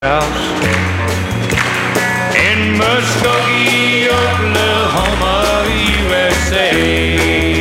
house in Muskogee, Oklahoma, USA.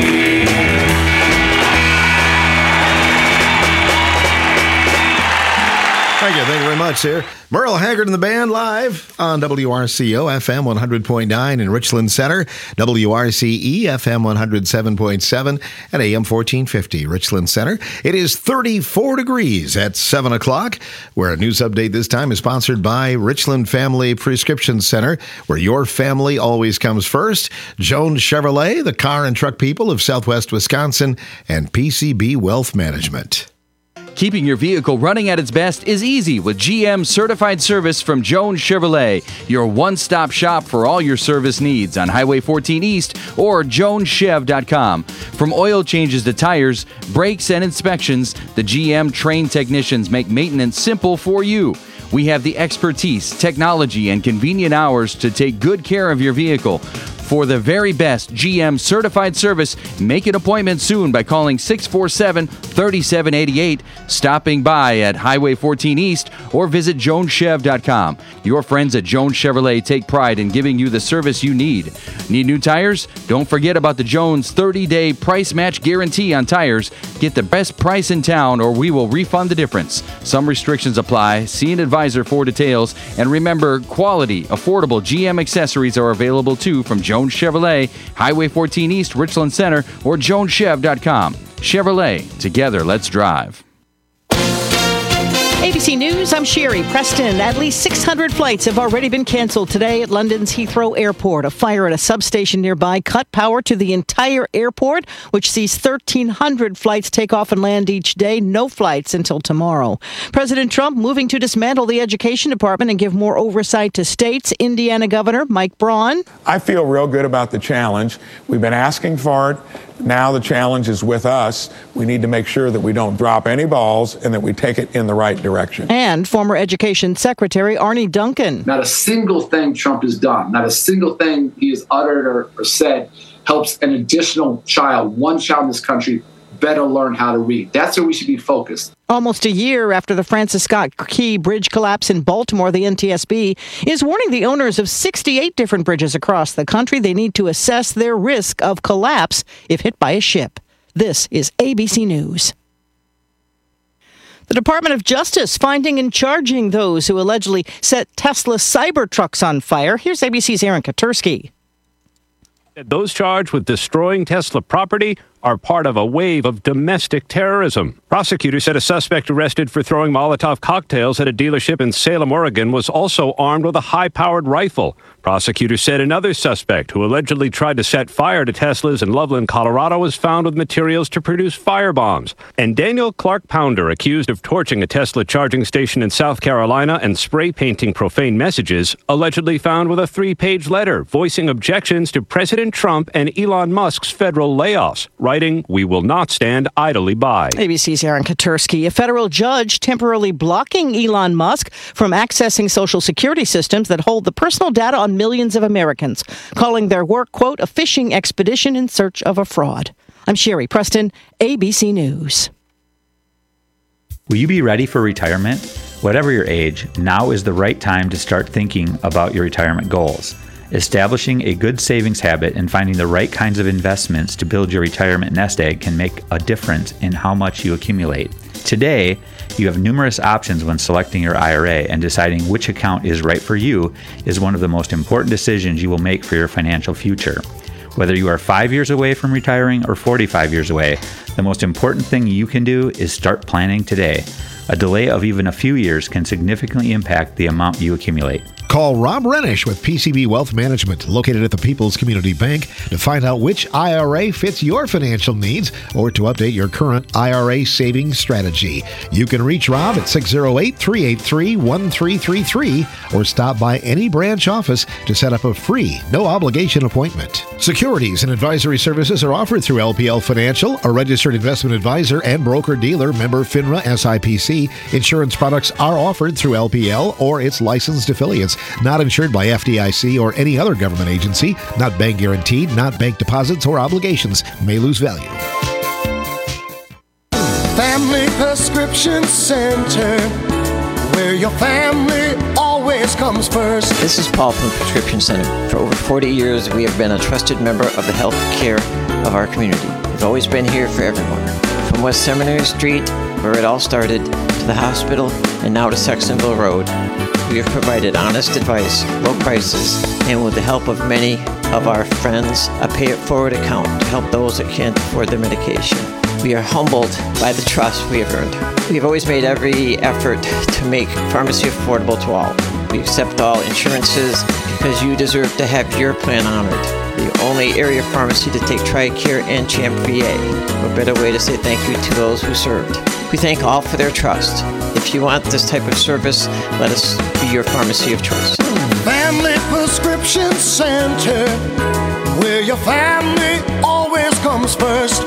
Thank you very much, sir. Merle Haggard and the band live on WRCO FM 100.9 in Richland Center, WRCE FM 107.7 and AM 1450 Richland Center. It is 34 degrees at 7 o'clock, where a news update this time is sponsored by Richland Family Prescription Center, where your family always comes first. Jones Chevrolet, the car and truck people of Southwest Wisconsin, and PCB Wealth Management. Keeping your vehicle running at its best is easy with GM Certified Service from Jones Chevrolet, your one-stop shop for all your service needs on Highway 14 East or joneschev.com. From oil changes to tires, brakes, and inspections, the GM trained technicians make maintenance simple for you. We have the expertise, technology, and convenient hours to take good care of your vehicle. For the very best GM certified service, make an appointment soon by calling 647-3788, stopping by at Highway 14 East, or visit joneschev.com. Your friends at Jones Chevrolet take pride in giving you the service you need. Need new tires? Don't forget about the Jones 30-day price match guarantee on tires. Get the best price in town or we will refund the difference. Some restrictions apply. See an advisor for details. And remember, quality, affordable GM accessories are available too from Jones Chevrolet, Highway 14 East, Richland Center, or joneschev.com. Chevrolet, together, let's drive. ABC News, I'm Sherry Preston. At least 600 flights have already been canceled today at London's Heathrow Airport. A fire at a substation nearby cut power to the entire airport, which sees 1,300 flights take off and land each day. No flights until tomorrow. President Trump moving to dismantle the education department and give more oversight to states. Indiana Governor Mike Braun. I feel real good about the challenge. We've been asking for it. Now the challenge is with us. We need to make sure that we don't drop any balls and that we take it in the right direction. And former Education Secretary Arne Duncan. Not a single thing Trump has done, not a single thing he has uttered or said helps an additional child, one child in this country, better learn how to read. That's where we should be focused. Almost a year after the Francis Scott Key Bridge collapse in Baltimore, the NTSB is warning the owners of 68 different bridges across the country they need to assess their risk of collapse if hit by a ship. This is ABC News. The Department of Justice finding and charging those who allegedly set Tesla Cybertrucks on fire. Here's ABC's Aaron Katursky. Those charged with destroying Tesla property are part of a wave of domestic terrorism. Prosecutors said a suspect arrested for throwing Molotov cocktails at a dealership in Salem, Oregon, was also armed with a high-powered rifle. Prosecutors said another suspect who allegedly tried to set fire to Teslas in Loveland, Colorado, was found with materials to produce firebombs. And Daniel Clark Pounder, accused of torching a Tesla charging station in South Carolina and spray painting profane messages, allegedly found with a 3-page letter voicing objections to President Trump and Elon Musk's federal layoffs, writing, "We will not stand idly by." ABC's Aaron Katursky. A federal judge temporarily blocking Elon Musk from accessing Social Security systems that hold the personal data on millions of Americans, calling their work, quote, a fishing expedition in search of a fraud. I'm Sherry Preston, ABC News. Will you be ready for retirement? Whatever your age, now is the right time to start thinking about your retirement goals. Establishing a good savings habit and finding the right kinds of investments to build your retirement nest egg can make a difference in how much you accumulate. Today, you have numerous options when selecting your IRA, and deciding which account is right for you is one of the most important decisions you will make for your financial future. Whether you are 5 years away from retiring or 45 years away, the most important thing you can do is start planning today. A delay of even a few years can significantly impact the amount you accumulate. Call Rob Renish with PCB Wealth Management, located at the People's Community Bank, to find out which IRA fits your financial needs or to update your current IRA savings strategy. You can reach Rob at 608-383-1333 or stop by any branch office to set up a free, no-obligation appointment. Securities and advisory services are offered through LPL Financial, a registered investment advisor and broker-dealer, member FINRA SIPC. Insurance products are offered through LPL or its licensed affiliates. Not insured by FDIC or any other government agency. Not bank guaranteed, not bank deposits or obligations. May lose value. Family Prescription Center, where your family always comes first. This is Paul from the Prescription Center. For over 40 years, we have been a trusted member of the health care of our community. We've always been here for everyone. From West Seminary Street, where it all started, to the hospital, and now to Sextonville Road, we have provided honest advice, low prices, and with the help of many of our friends, a pay-it-forward account to help those that can't afford their medication. We are humbled by the trust we have earned. We have always made every effort to make pharmacy affordable to all. We accept all insurances because you deserve to have your plan honored. The only area pharmacy to take TRICARE and CHAMP VA. What better way to say thank you to those who served. We thank all for their trust. If you want this type of service, let us be your pharmacy of choice. Family Prescription Center, where your family always comes first.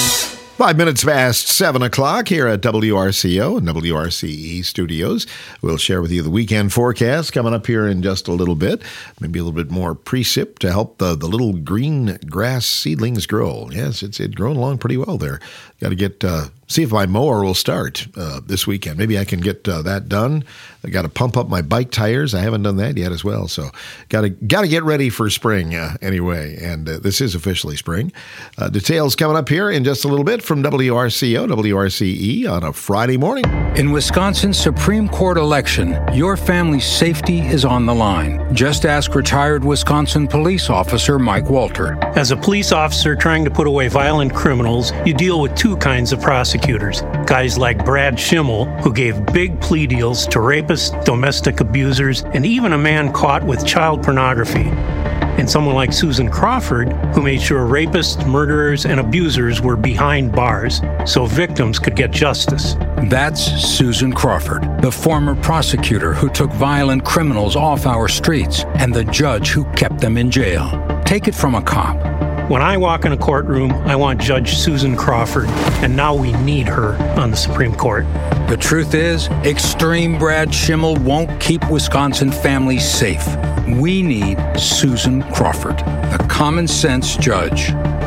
5 minutes past 7 o'clock here at WRCO and WRCE Studios. We'll share with you the weekend forecast coming up here in just a little bit. Maybe a little bit more precip to help the little green grass seedlings grow. Yes, it's grown along pretty well there. Got to get see if my mower will start this weekend. Maybe I can get that done. I got to pump up my bike tires. I haven't done that yet as well. So got to get ready for spring anyway. And this is officially spring. Details coming up here in just a little bit from WRCO, WRCE on a Friday morning. In Wisconsin's Supreme Court election, your family's safety is on the line. Just ask retired Wisconsin police officer Mike Walter. As a police officer trying to put away violent criminals, you deal with two kinds of prosecutors. Guys like Brad Schimmel, who gave big plea deals to rapists, domestic abusers, and even a man caught with child pornography. And someone like Susan Crawford, who made sure rapists, murderers, and abusers were behind bars so victims could get justice. That's Susan Crawford, the former prosecutor who took violent criminals off our streets and the judge who kept them in jail. Take it from a cop. When I walk in a courtroom, I want Judge Susan Crawford, and now we need her on the Supreme Court. The truth is, extreme Brad Schimmel won't keep Wisconsin families safe. We need Susan Crawford, the common sense judge.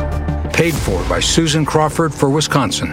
Paid for by Susan Crawford for Wisconsin.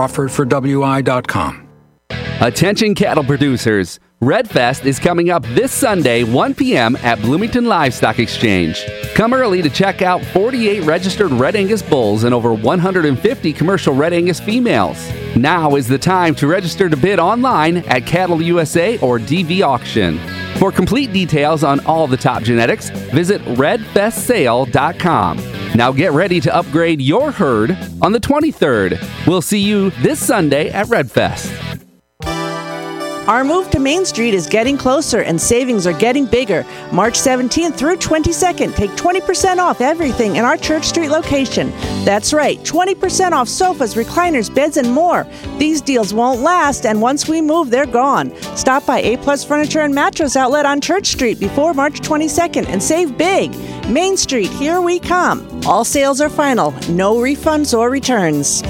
CrawfordForWI.com. Attention cattle producers. Redfest is coming up this Sunday, 1 p.m. at Bloomington Livestock Exchange. Come early to check out 48 registered Red Angus bulls and over 150 commercial Red Angus females. Now is the time to register to bid online at Cattle USA or DV Auction. For complete details on all the top genetics, visit redfestsale.com. Now get ready to upgrade your herd on the 23rd. We'll see you this Sunday at Redfest. Our move to Main Street is getting closer and savings are getting bigger. March 17th through 22nd, take 20% off everything in our Church Street location. That's right, 20% off sofas, recliners, beds, and more. These deals won't last, and once we move, they're gone. Stop by A-Plus Furniture and Mattress Outlet on Church Street before March 22nd and save big. Main Street, here we come. All sales are final, no refunds or returns.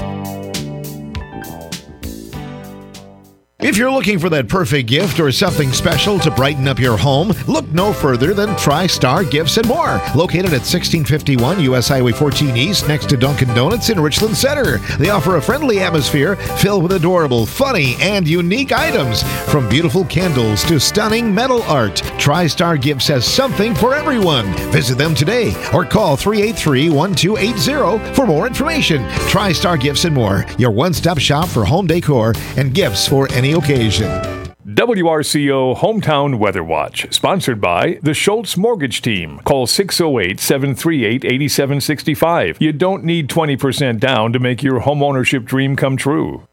If you're looking for that perfect gift or something special to brighten up your home, look no further than TriStar Gifts and More. Located at 1651 U.S. Highway 14 East next to Dunkin' Donuts in Richland Center. They offer a friendly atmosphere filled with adorable, funny, and unique items. From beautiful candles to stunning metal art, TriStar Gifts has something for everyone. Visit them today or call 383-1280 for more information. TriStar Gifts and More, your one-stop shop for home decor and gifts for any occasion. WRCO Hometown Weather Watch, sponsored by the Schultz Mortgage Team. Call 608-738-8765. You don't need 20% down to make your homeownership dream come true.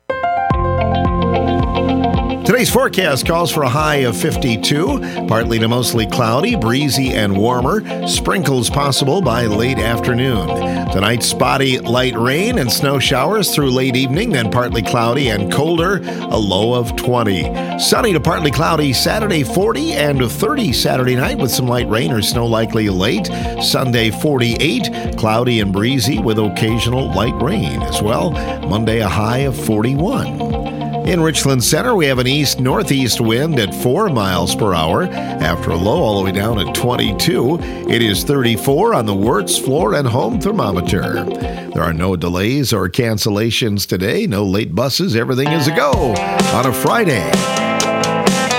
Today's forecast calls for a high of 52, partly to mostly cloudy, breezy, and warmer. Sprinkles possible by late afternoon. Tonight, spotty light rain and snow showers through late evening, then partly cloudy and colder, a low of 20. Sunny to partly cloudy Saturday, 40, and 30 Saturday night with some light rain or snow likely late. Sunday, 48, cloudy and breezy with occasional light rain as well. Monday, a high of 41. In Richland Center, we have an east-northeast wind at 4 miles per hour after a low all the way down at 22. It is 34 on the Wirtz floor and home thermometer. There are no delays or cancellations today, no late buses. Everything is a go on a Friday.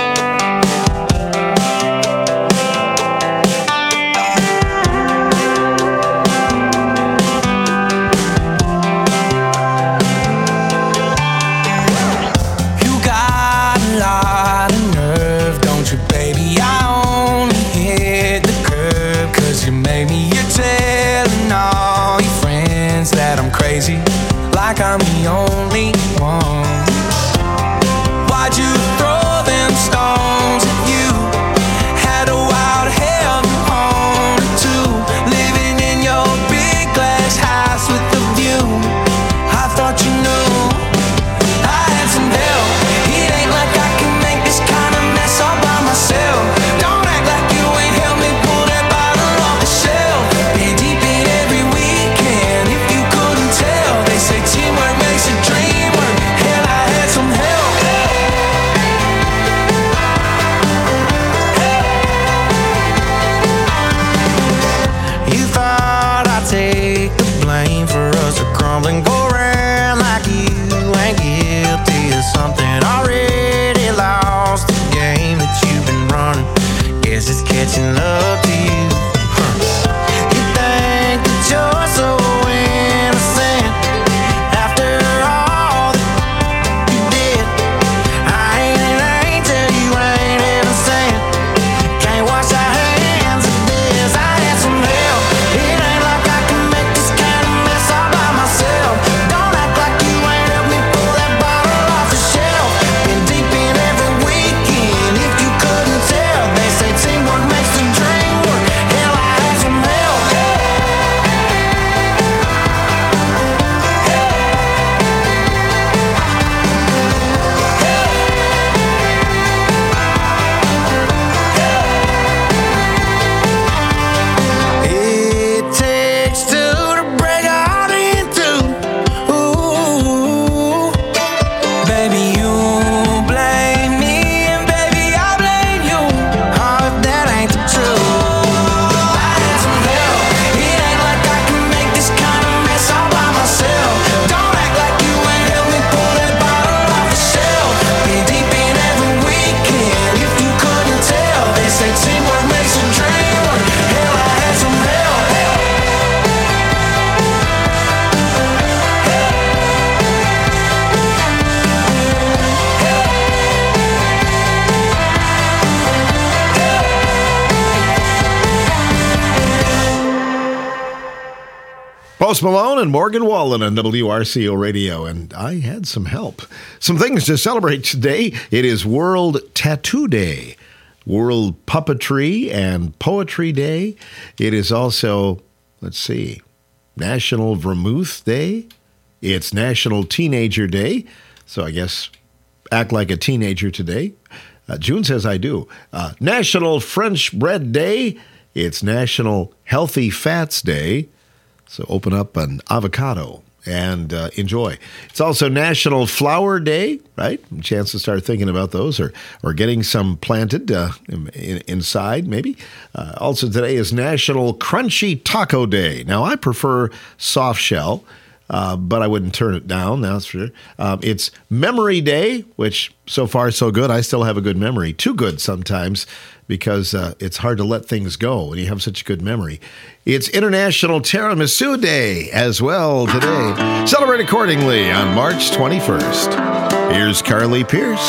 Post Malone and Morgan Wallen on WRCO Radio, and I had some help. Some things to celebrate today. It is World Tattoo Day, World Puppetry and Poetry Day. It is also, National Vermouth Day. It's National Teenager Day, so I guess act like a teenager today. June says I do. National French Bread Day. It's National Healthy Fats Day. So open up an avocado and enjoy. It's also National Flower Day, right? A chance to start thinking about those or getting some planted inside, maybe. Also today is National Crunchy Taco Day. Now, I prefer soft shell, but I wouldn't turn it down, that's for sure. It's Memory Day, which so far so good. I still have a good memory. Too good sometimes, because it's hard to let things go when you have such a good memory. It's International Tiramisu Day as well today. Celebrate accordingly on March 21st. Here's Carly Pierce.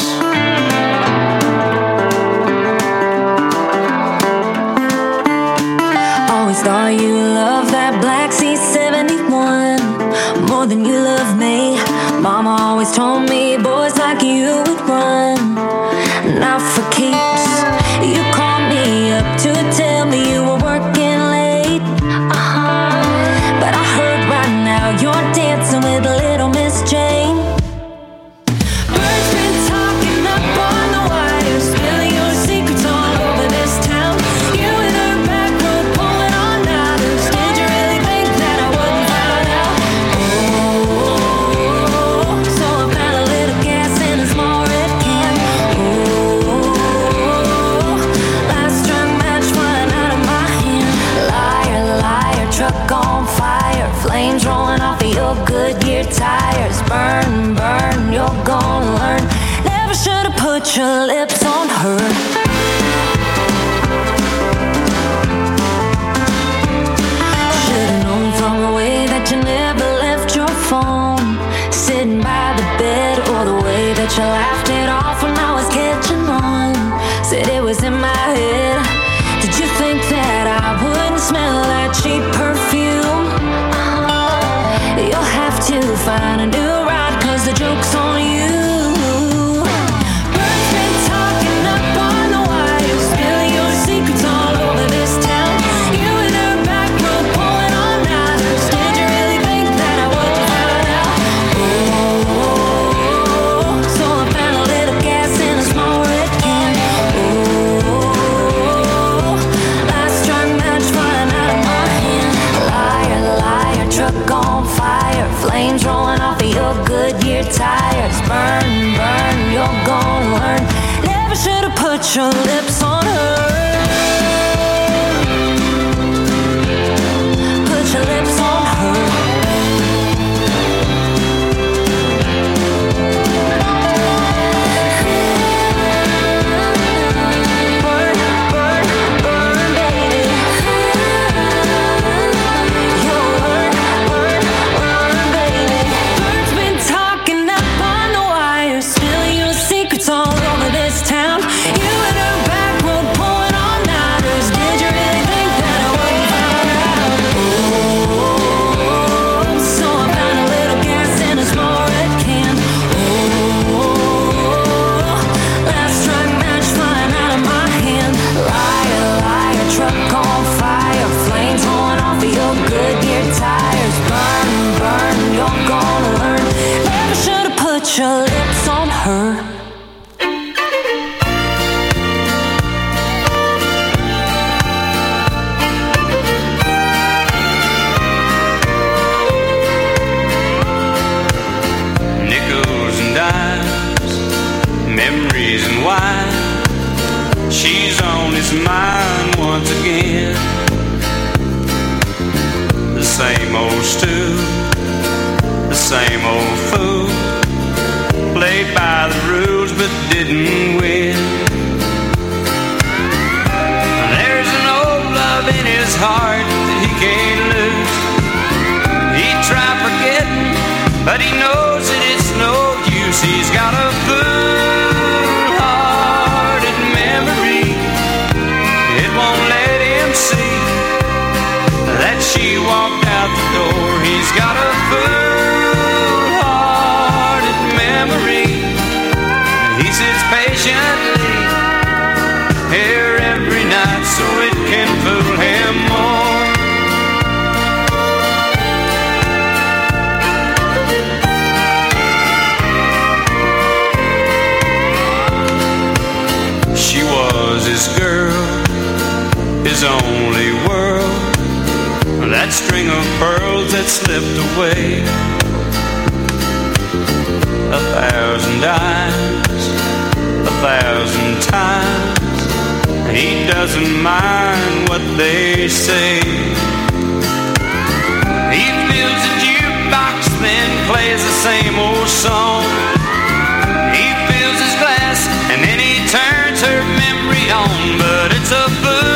Always thought you loved that Black C71 more than you love me. Mama always told me boys like you would run, not for keeps. You called me up to tell me you were working late. But I heard right now you're dancing with little Miss Jane. Birds been talking up on the wire, spilling your secrets all over this town. You and her back road pulling on others. Did you really think that I wouldn't find out? Oh, so I found a little gas in a small red can. Truck on fire, flames rolling off of your Goodyear tires. Burn, burn, you're gonna learn. Never should have put your lips on her. Should've known from the way that you never left your phone, sitting by the bed, or the way that you laughed it off when I was catching on. Said it was in my head. Did you think that I wouldn't smell that cheap perfume? You'll have to find a new ride, 'cause the joke's on you. Birds been talking up on the wire, spilling your secrets all over this town. You and her back road pulling on others. Did you really think that I wouldn't find out? Oh, so I found a little gas in a small red can. Truck on fire, flames rolling off of your Goodyear tires. Burn, burn, you're gonna learn. Never should have put your lips on her. Put your lips on her. Your lips on her. Nickels and dimes, memories and wine. She's on his mind once again. The same old stew, the same old food. Played by the rules but didn't win. There's an old love in his heart that he can't lose. He tried forgetting, but he knows that it's no use. He's got a full-hearted memory. It won't let him see that she walked out the door. He so it can fool him more. She was his girl, his only world, that string of pearls that slipped away. 1,000 dimes, 1,000 times, he doesn't mind what they say. He fills a jukebox, then plays the same old song. He fills his glass, and then he turns her memory on. But it's a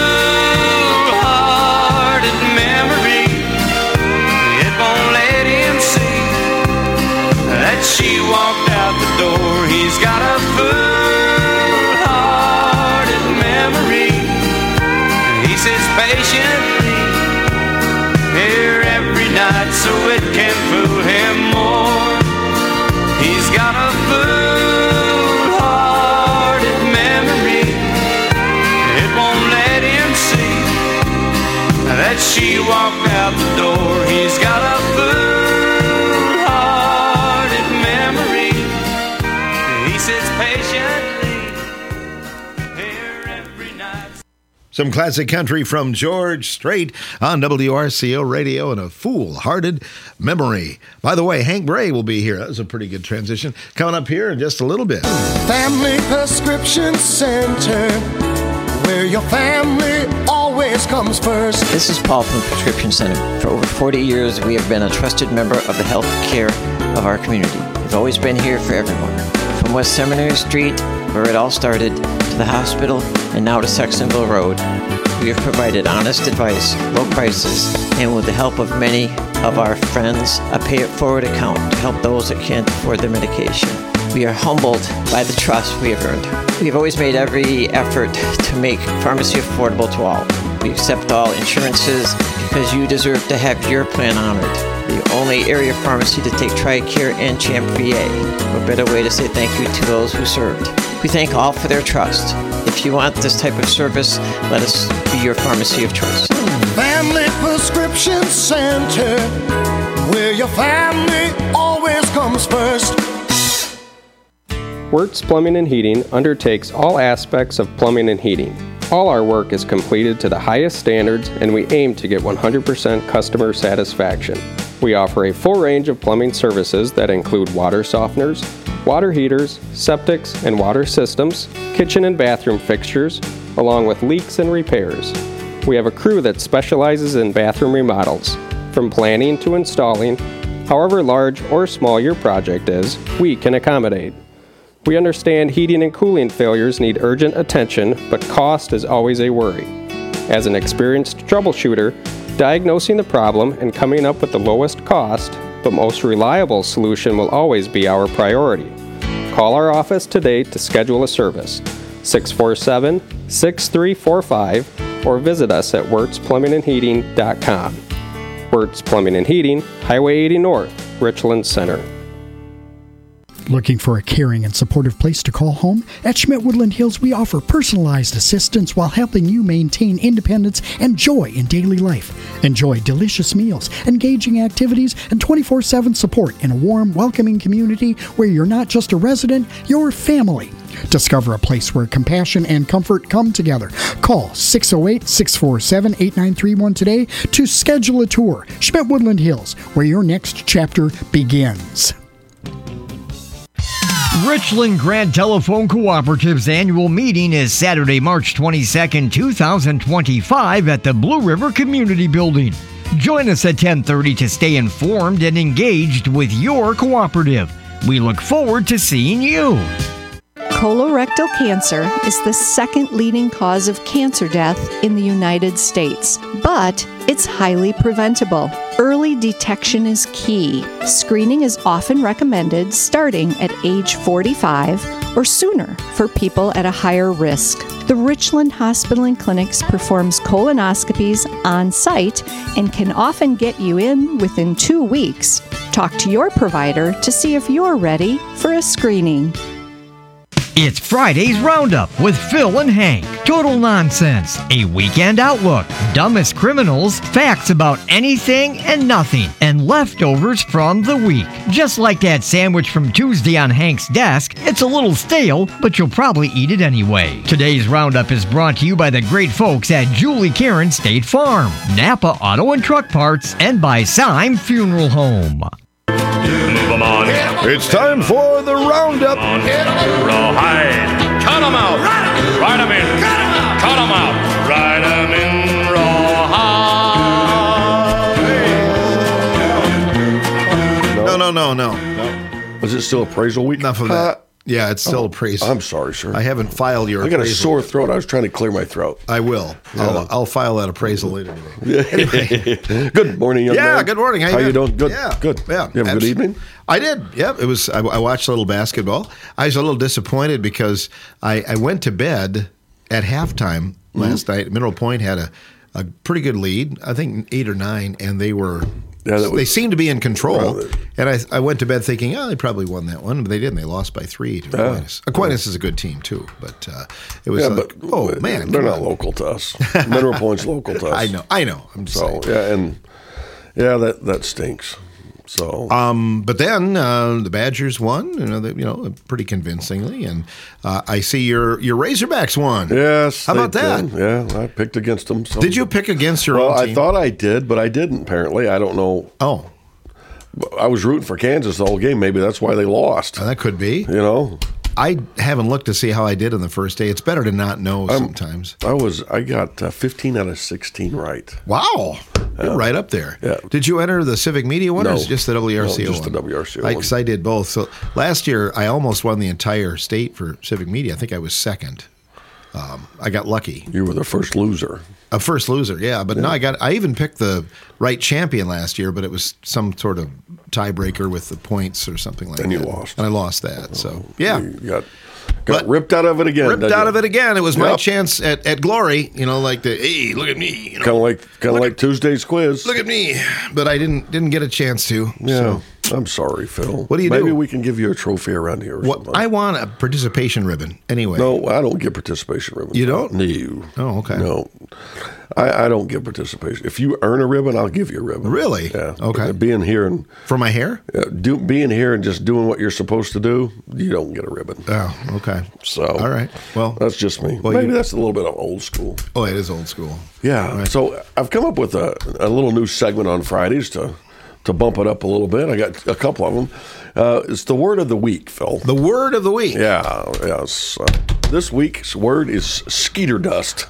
foolhardy memory. It won't let him see that she walked out the door. He's got a foolhardy memory. He sits patiently here every night so it can fool him more. He's got a foolhardy memory. It won't let him see that she walked out the door. He's got a foolhardy memory. He sits patiently here every night. Some classic country from George Strait on WRCO Radio and a foolhardy memory. By the way, Hank Bray will be here. That was a pretty good transition. Coming up here in just a little bit. Family Prescription Center, where your family always comes first. This is Paul from the Prescription Center. For over 40 years, we have been a trusted member of the health care of our community. We've always been here for everyone. From West Seminary Street, where it all started, to the hospital, and now to Sextonville Road, we have provided honest advice, low prices, and with the help of many of our friends, a pay-it-forward account to help those that can't afford their medication. We are humbled by the trust we have earned. We have always made every effort to make pharmacy affordable to all. We accept all insurances because you deserve to have your plan honored. The only area pharmacy to take TRICARE and CHAMP VA. What better way to say thank you to those who served. We thank all for their trust. If you want this type of service, let us be your pharmacy of choice. Family Prescription Center, where your family always comes first. Wirtz Plumbing and Heating undertakes all aspects of plumbing and heating. All our work is completed to the highest standards, and we aim to get 100% customer satisfaction. We offer a full range of plumbing services that include water softeners, water heaters, septics and water systems, kitchen and bathroom fixtures, along with leaks and repairs. We have a crew that specializes in bathroom remodels. From planning to installing, however large or small your project is, we can accommodate. We understand heating and cooling failures need urgent attention, but cost is always a worry. As an experienced troubleshooter, diagnosing the problem and coming up with the lowest cost, but most reliable solution will always be our priority. Call our office today to schedule a service, 647-6345, or visit us at WirtzPlumbingandHeating.com. Wirtz Plumbing and Heating, Highway 80 North, Richland Center. Looking for a caring and supportive place to call home? At Schmidt Woodland Hills, we offer personalized assistance while helping you maintain independence and joy in daily life. Enjoy delicious meals, engaging activities, and 24/7 support in a warm, welcoming community where you're not just a resident, you're family. Discover a place where compassion and comfort come together. Call 608-647-8931 today to schedule a tour. Schmidt Woodland Hills, where your next chapter begins. Richland Grant Telephone Cooperative's annual meeting is Saturday, March 22nd, 2025 at the Blue River Community Building. Join us at 10:30 to stay informed and engaged with your cooperative. We look forward to seeing you. Colorectal cancer is the second leading cause of cancer death in the United States, but it's highly preventable. Early detection is key. Screening is often recommended starting at age 45 or sooner for people at a higher risk. The Richland Hospital and Clinics performs colonoscopies on site and can often get you in within 2 weeks. Talk to your provider to see if you're ready for a screening. It's Friday's Roundup with Phil and Hank. Total nonsense, a weekend outlook, dumbest criminals, facts about anything and nothing, and leftovers from the week. Just like that sandwich from Tuesday on Hank's desk, it's a little stale, but you'll probably eat it anyway. Today's Roundup is brought to you by the great folks at Julie Karen State Farm, Napa Auto and Truck Parts, and by Syme Funeral Home. It's time for the Roundup. Rawhide. Cut 'em out. Ride 'em in. Cut 'em out. Ride 'em in rawhide. No. Was it still appraisal week? Enough of that. Yeah, it's still appraisal. I'm sorry, sir. I haven't filed your I got appraisal. a sore throat. I was trying to clear my throat. I will. Yeah. I'll file that appraisal later today. Anyway. Good morning, young man. Yeah, good morning. How you doing? Good. Yeah. Good. Yeah. You have a good evening? I did. Yeah. It was. I watched a little basketball. I was a little disappointed because I went to bed at halftime last night. Mineral Point had a pretty good lead. I think 8 or 9, and they were. They seemed to be in control, and I went to bed thinking, they probably won that one, but they didn't. They lost by 3 to Aquinas. Aquinas is a good team too, but it was man, they're not local to us. Mineral Point's local to us. I know. I'm just saying. That stinks. So, but then the Badgers won, pretty convincingly, and I see your Razorbacks won. Yes, how about that? Yeah, I picked against them. So. Did you pick against your own team? I thought I did, but I didn't. Apparently, I don't know. Oh, I was rooting for Kansas the whole game. Maybe that's why they lost. That could be. I haven't looked to see how I did on the first day. It's better to not know sometimes. I got 15 out of 16 right. Wow. You're right up there. Yeah. Did you enter the Civic Media one or just the WRCO one? Just one? the WRCO one. Because I did both. So last year, I almost won the entire state for Civic Media. I think I was second. I got lucky. You were the first loser. A first loser, yeah. But no, I even picked the right champion last year, but it was some sort of tiebreaker with the points or something like that. And you lost. And I lost that. So, yeah. You got ripped out of it again. Ripped out of it again. It was my chance at glory, like hey, look at me. Kind of like Tuesday's quiz. Look at me. But I didn't get a chance to. Yeah. So. I'm sorry, Phil. What do you do? Maybe we can give you a trophy around here or something. I want a participation ribbon anyway. No, I don't get participation ribbons. You don't? No. Oh, okay. No. I don't give participation. If you earn a ribbon, I'll give you a ribbon. Really? Yeah. Okay. Being here and for my hair, being here and just doing what you're supposed to do, you don't get a ribbon. Oh, okay. So all right. Well, that's just me. Well, maybe that's a little bit of old school. Oh, it is old school. Yeah. Right. So I've come up with a little new segment on Fridays to bump it up a little bit. I got a couple of them. It's the word of the week, Phil. The word of the week. Yeah. Yes. This week's word is skeeter dust.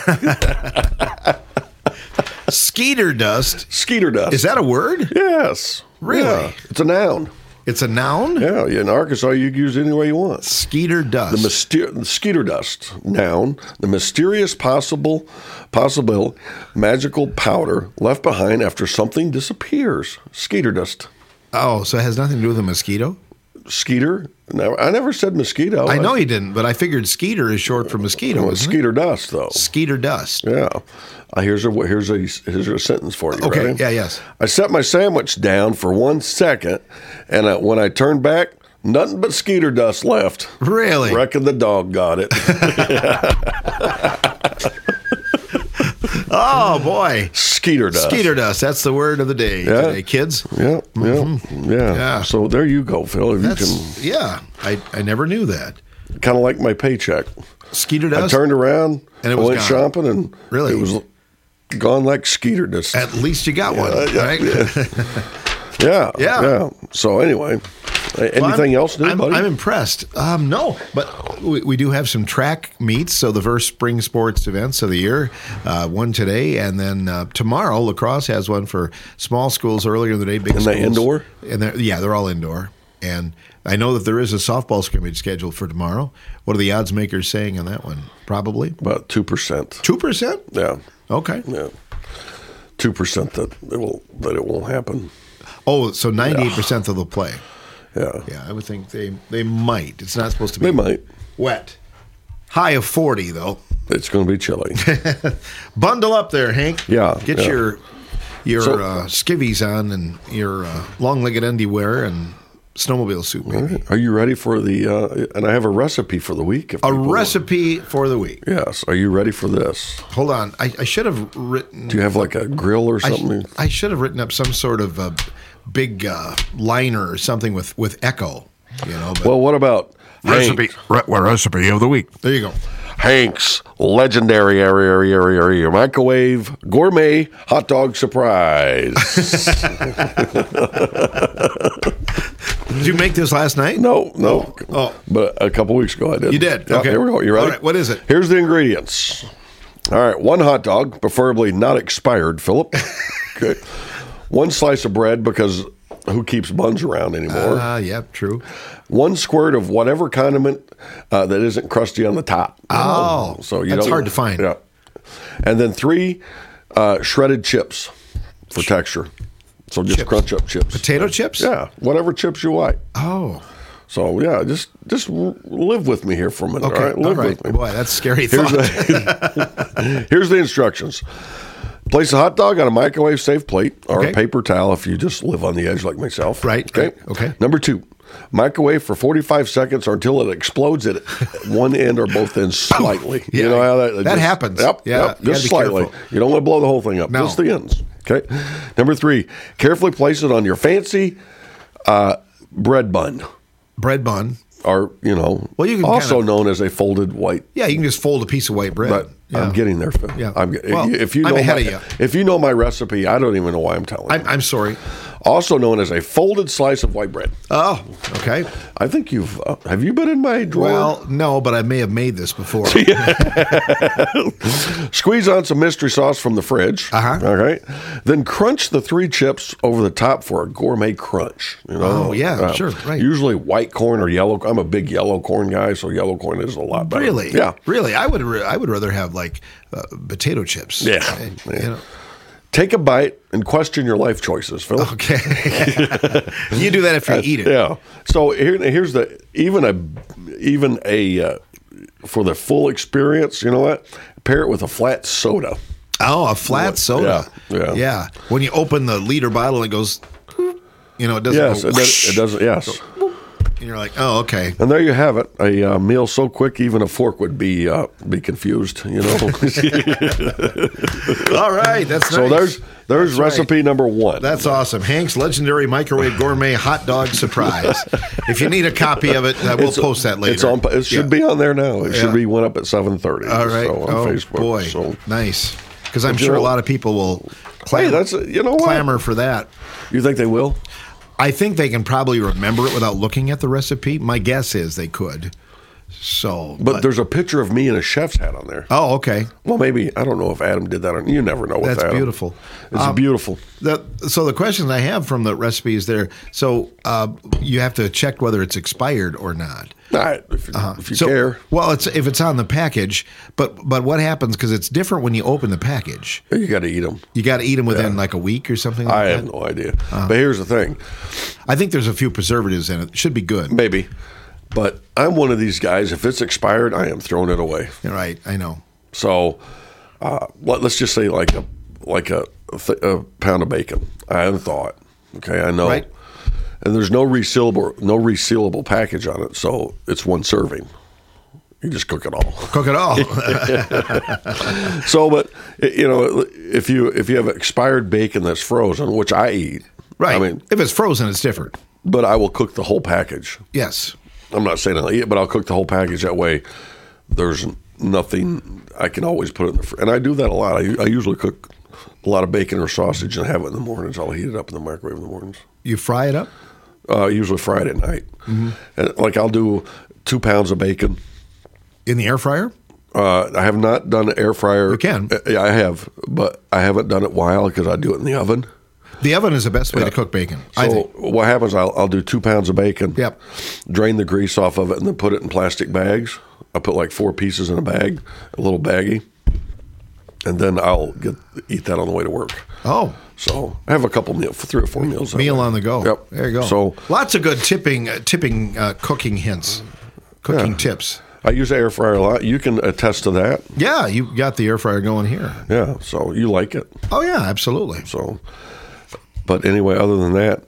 Skeeter dust. Skeeter dust. Is that a word? Yes. Really? Yeah. It's a noun. It's a noun? Yeah. In Arkansas, you can use it any way you want. Skeeter dust. The skeeter dust, noun. The mysterious possible magical powder left behind after something disappears. Skeeter dust. Oh, so it has nothing to do with a mosquito? Skeeter? No, I never said mosquito. I know you didn't, but I figured skeeter is short for mosquito. Well, skeeter dust, though. Skeeter dust. Yeah. Here's a sentence for you. Okay. Ready? Yeah. Yes. I set my sandwich down for 1 second, and when I turned back, nothing but skeeter dust left. Really? Reckon the dog got it. Oh boy, skeeter dust. Skeeter dust. That's the word of the day today, kids. Yeah, yeah. So there you go, Phil. Yeah, I never knew that. Kind of like my paycheck. Skeeter dust. I turned around and it was went shopping, and really it was gone like skeeter dust. At least you got one, right? Yeah. So anyway. Anything else new, buddy? I'm impressed. No, but we do have some track meets. So the first spring sports events of the year, one today, and then tomorrow lacrosse has one for small schools earlier in the day. Big schools. And they indoor? And they're all indoor. And I know that there is a softball scrimmage scheduled for tomorrow. What are the odds makers saying on that one? Probably about 2%. 2%? Yeah. Okay. Yeah. 2% that it won't happen. Oh, so 98% they'll play. Yeah. Yeah, I would think they might. It's not supposed to be. They might. Wet. High of 40, though. It's going to be chilly. Bundle up there, Hank. Yeah. Get your skivvies on and your long-legged underwear and Snowmobile soup, maybe. Right. Are you ready for the? And I have a recipe for the week. A recipe for the week. Yes. Are you ready for this? Hold on. I should have written. Do you have like a grill or something? I should have written up some sort of a big liner or something with echo. But well, what about recipe? Recipe of the week. There you go. Hank's legendary microwave gourmet hot dog surprise. Did you make this last night? No. Oh. But a couple weeks ago I did. You did? Yeah, Okay. Here we go. You ready? All right. What is it? Here's the ingredients. All right. 1 hot dog, preferably not expired, Philip. Okay. 1 slice of bread, because who keeps buns around anymore? Yeah, true. 1 squirt of whatever condiment that isn't crusty on the top. Oh, so that's hard to find. Yeah. And then 3 shredded chips for texture. So just crunch up chips. Potato chips? Yeah, whatever chips you like. Oh. So yeah, just live with me here for a minute. Okay. All right, live with me. Boy, that's scary. Here's the instructions. Place a hot dog on a microwave-safe plate or a paper towel if you just live on the edge like myself. Right. Okay. Number 2, microwave for 45 seconds or until it explodes at one end or both ends slightly. Yeah, you know how that happens. Yep, just slightly. Careful. You don't want to blow the whole thing up, just the ends. Okay. Number 3, carefully place it on your fancy bread bun. Bread bun. Or, well, you can also known as a folded white. Yeah, you can just fold a piece of white bread. But I'm getting there, Phil. Yeah. I'm ahead of you. If you know my recipe, I don't even know why I'm telling you. I'm sorry. Also known as a folded slice of white bread. Oh, okay. I think have you been in my drawer? Well, no, but I may have made this before. Squeeze on some mystery sauce from the fridge. Uh-huh. All right. Then crunch the 3 chips over the top for a gourmet crunch. Oh, yeah, sure. Right. Usually white corn or yellow. I'm a big yellow corn guy, so yellow corn is a lot better. Really? Yeah. Really? I would rather have like potato chips. Yeah. Take a bite and question your life choices, Phil. Okay. You do that if you eat it. Yeah. So here's even a for the full experience, you know what? Pair it with a flat soda. Oh, a flat soda. Yeah. When you open the liter bottle, it goes, it doesn't go, it doesn't, yes. And you're like, oh, okay. And there you have it. A meal so quick, even a fork would be confused, All right. That's so nice. there's recipe number 1. That's awesome. Hank's legendary microwave gourmet hot dog surprise. If you need a copy of it, we'll post that later. It should be on there now. It should be went up at 7:30. All right. On Facebook. Boy. So, nice. Because I'm sure a lot of people will clamor for that. You think they will? I think they can probably remember it without looking at the recipe. My guess is they could. But there's a picture of me in a chef's hat on there. Oh, okay. Well, maybe, I don't know if Adam did that or you never know with That's Adam. beautiful. It's beautiful. So the questions I have from the recipe is there. So you have to check whether it's expired or not. If you care. Well, if it's on the package, but what happens, because it's different when you open the package. You got to eat them. You got to eat them within like a week or something like that? I have no idea. But here's the thing. I think there's a few preservatives in it. It should be good. Maybe. But I'm one of these guys, if it's expired, I am throwing it away. Right, I know. So let's just say like a pound of bacon. I haven't thought. Okay, I know. Right. And there's no resealable package on it, so it's 1 serving. You just cook it all. Cook it all. So, but if you have expired bacon that's frozen, which I eat, right? I mean, if it's frozen, it's different. But I will cook the whole package. Yes. I'm not saying I'll eat it, but I'll cook the whole package. That way, there's nothing. I can always put it in the fridge. And I do that a lot. I usually cook a lot of bacon or sausage and have it in the mornings. I'll heat it up in the microwave in the mornings. You fry it up? Usually fry it at night. Mm-hmm. And like I'll do 2 pounds of bacon. In the air fryer? I have not done an air fryer. You can. Yeah, I have, but I haven't done it in a while because I do it in the oven. The oven is the best way to cook bacon, I think. So what happens, I'll do 2 pounds of bacon, Yep. drain the grease off of it, and then put it in plastic bags. I put like 4 pieces in a bag, a little baggie, and then I'll eat that on the way to work. Oh. So I have a couple 3 or 4 meals. Meal on the go. Yep. There you go. So lots of good tipping cooking hints, cooking tips. I use the air fryer a lot. You can attest to that. Yeah, you got the air fryer going here. Yeah, so you like it. Oh, yeah, absolutely. So, but anyway, other than that,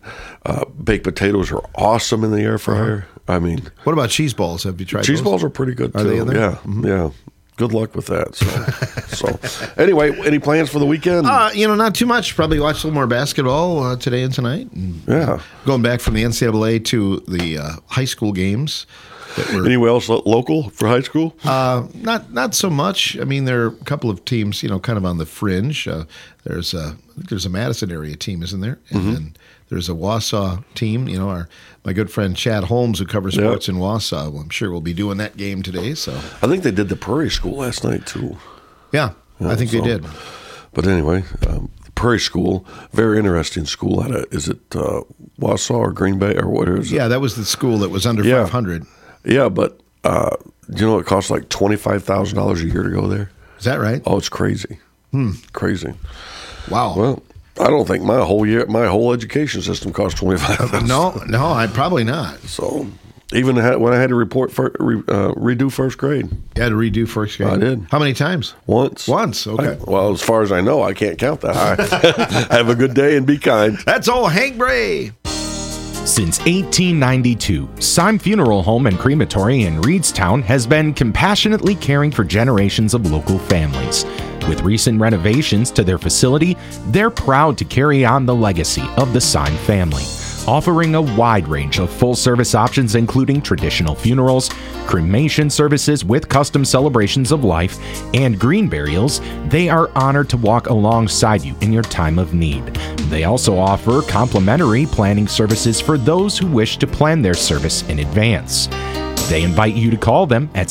Baked potatoes are awesome in the air fryer. I mean, what about cheese balls? Have you tried cheese those? balls are pretty good, too. Are they in there? Yeah, yeah. Good luck with that. So anyway, any plans for the weekend? Not too much. Probably watch a little more basketball today and tonight. And, going back from the NCAA to the high school games. Anywhere else local for high school? Not so much. I mean, there are a couple of teams, kind of on the fringe. There's a Madison area team, isn't there? And then there's a Wausau team. My good friend Chad Holmes, who covers sports in Wausau, I'm sure will be doing that game today. So I think they did the Prairie School last night too. Yeah, I think they did. But anyway, Prairie School, very interesting school. Is it Wausau or Green Bay or what is it? Yeah, that was the school that was under 500. Yeah, but it costs like $25,000 a year to go there. Is that right? Oh, it's crazy. Crazy. Wow. Well, I don't think my whole education system cost $25,000. No, I probably not. So even when I had to redo first grade. You had to redo first grade? I did. How many times? Once. Okay. Well, as far as I know, I can't count that high. Have a good day and be kind. That's old Hank Bray. Since 1892, Syme Funeral Home and Crematory in Reedstown has been compassionately caring for generations of local families. With recent renovations to their facility, they're proud to carry on the legacy of the Syme family, offering a wide range of full-service options including traditional funerals, cremation services with custom celebrations of life, and green burials. They are honored to walk alongside you in your time of need. They also offer complimentary planning services for those who wish to plan their service in advance. They invite you to call them at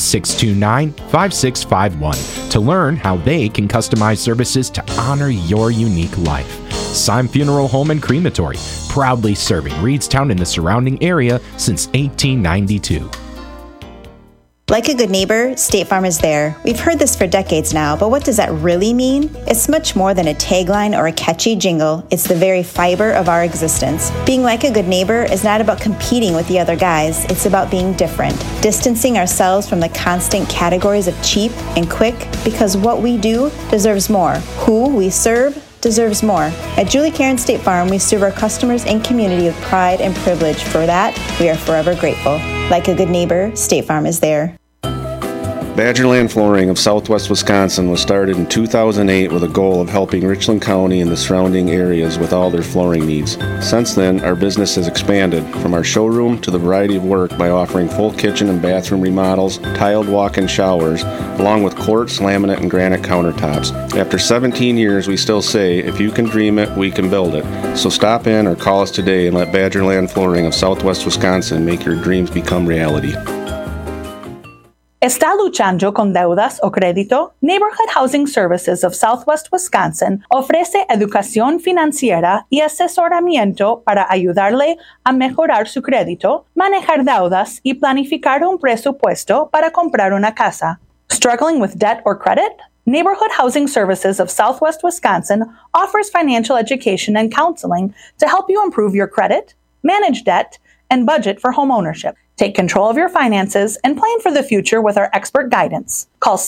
629-5651 to learn how they can customize services to honor your unique life. Syme Funeral Home and Crematory, proudly serving Reedstown and the surrounding area since 1892. Like a good neighbor, State Farm is there. We've heard this for decades now, but what does that really mean? It's much more than a tagline or a catchy jingle. It's the very fiber of our existence. Being like a good neighbor is not about competing with the other guys. It's about being different, distancing ourselves from the constant categories of cheap and quick, because what we do deserves more. Who we serve deserves more. At Julie Karen State Farm, we serve our customers and community with pride and privilege. For that, we are forever grateful. Like a good neighbor, State Farm is there. Badgerland Flooring of Southwest Wisconsin was started in 2008 with a goal of helping Richland County and the surrounding areas with all their flooring needs. Since then, our business has expanded from our showroom to the variety of work by offering full kitchen and bathroom remodels, tiled walk-in showers, along with quartz, laminate, and granite countertops. After 17 years, we still say, if you can dream it, we can build it. So stop in or call us today and let Badgerland Flooring of Southwest Wisconsin make your dreams become reality. ¿Está luchando con deudas o crédito? Neighborhood Housing Services of Southwest Wisconsin ofrece educación financiera y asesoramiento para ayudarle a mejorar su crédito, manejar deudas y planificar un presupuesto para comprar una casa. Struggling with debt or credit? Neighborhood Housing Services of Southwest Wisconsin offers financial education and counseling to help you improve your credit, manage debt, and budget for home ownership. Take control of your finances and plan for the future with our expert guidance. Call